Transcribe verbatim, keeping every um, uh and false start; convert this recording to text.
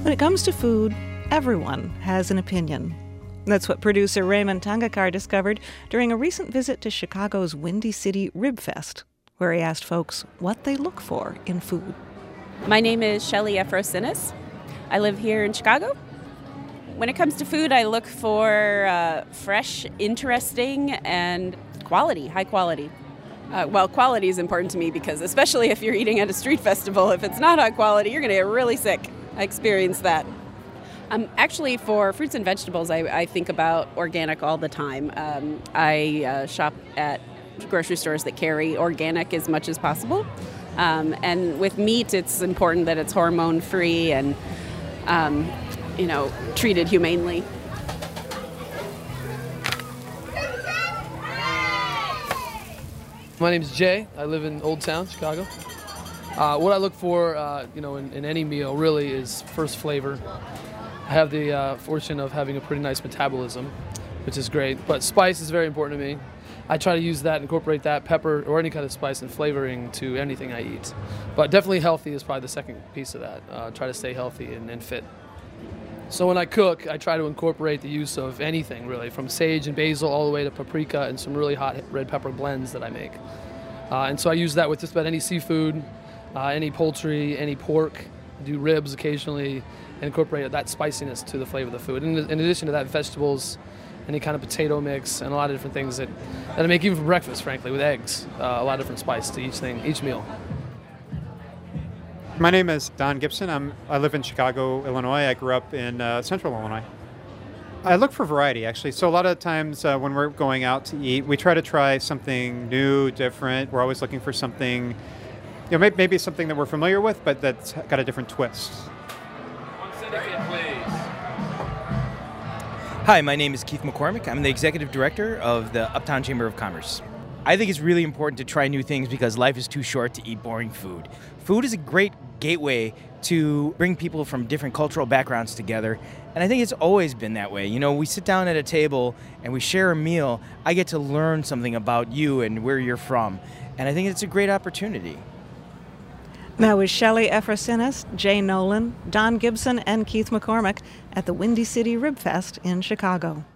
When it comes to food, everyone has an opinion. That's what producer Raymond Tangakar discovered during a recent visit to Chicago's Windy City Rib Fest, where he asked folks what they look for in food. My name is Shelly Efrosinis. I live here in Chicago. When it comes to food, I look for uh, fresh, interesting, and quality, high quality. Uh, well, quality is important to me because especially if you're eating at a street festival, if it's not high quality, you're going to get really sick. I experienced that. Um, actually, for fruits and vegetables, I, I think about organic all the time. Um, I uh, shop at grocery stores that carry organic as much as possible. Um, and with meat, it's important that it's hormone-free and, um, you know, treated humanely. My name is Jay. I live in Old Town, Chicago. Uh, what I look for, uh, you know, in, in any meal really is first flavor. I have the uh, fortune of having a pretty nice metabolism, which is great. But spice is very important to me. I try to use that, incorporate that, pepper or any kind of spice and flavoring to anything I eat. But definitely healthy is probably the second piece of that. Uh, try to stay healthy and, and fit. So when I cook, I try to incorporate the use of anything really, from sage and basil all the way to paprika and some really hot red pepper blends that I make. Uh, and so I use that with just about any seafood, uh, any poultry, any pork, do ribs occasionally, and incorporate that spiciness to the flavor of the food. And in addition to that, vegetables, any kind of potato mix, and a lot of different things that, that I make even for breakfast, frankly, with eggs. Uh, a lot of different spice to each thing, each meal. My name is Don Gibson. I'm, I live in Chicago, Illinois. I grew up in uh, central Illinois. I look for variety, actually. So a lot of times uh, when we're going out to eat, we try to try something new, different. We're always looking for something, you know, maybe, maybe something that we're familiar with, but that's got a different twist. One syndicate, please. Hi, my name is Keith McCormick. I'm the Executive Director of the Uptown Chamber of Commerce. I think it's really important to try new things because life is too short to eat boring food. Food is a great gateway to bring people from different cultural backgrounds together, and I think it's always been that way. You know, we sit down at a table and we share a meal. I get to learn something about you and where you're from, and I think it's a great opportunity. That was Shelly Efrosinis, Jay Nolan, Don Gibson, and Keith McCormick at the Windy City Rib Fest in Chicago.